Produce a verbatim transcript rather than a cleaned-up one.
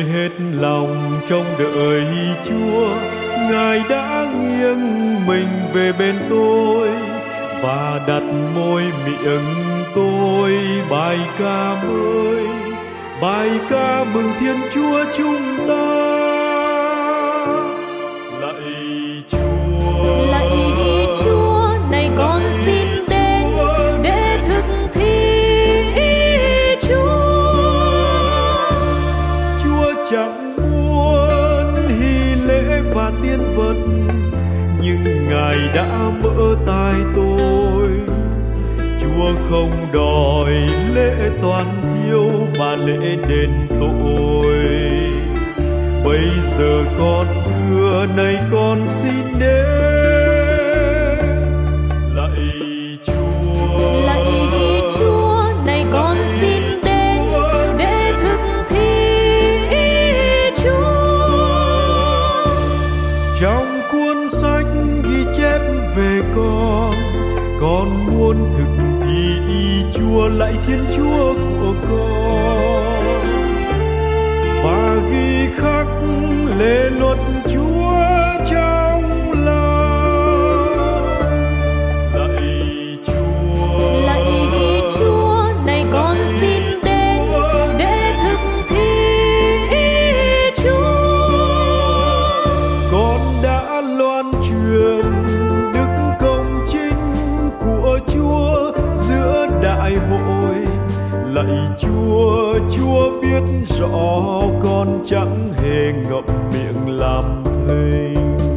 hết lòng trông đợi Chúa, Ngài đã nghiêng mình về bên tôi và đặt môi miệng tôi bài ca mới, bài ca mừng Thiên Chúa chúng ta. Lạy Chúa, Lạy Chúa, này con xin đến để thực thi ý Chúa. Chúa chẳng muốn hy lễ và tiên vật, nhưng Ngài đã mở tai tôi. Chúa không đòi lễ toàn thiêu và lễ đền tội. Bây giờ con thưa, này con xin đến. Lạy Chúa, Lạy Chúa, này con xin đến để thực thi ý Chúa. Trong cuốn sách ghi chép về con, con muốn thực thi ý Chúa, lạy Thiên Chúa của con, và ghi khắc lề luật Chúa trong lòng. Lạy Chúa, Lạy Chúa, này con xin đến để thực thi ý Chúa. con đã loan truyền đức công chính của Chúa giữa đại hội. Lạy Chúa, Chúa biết rõ con chẳng hề ngậm miệng làm thinh.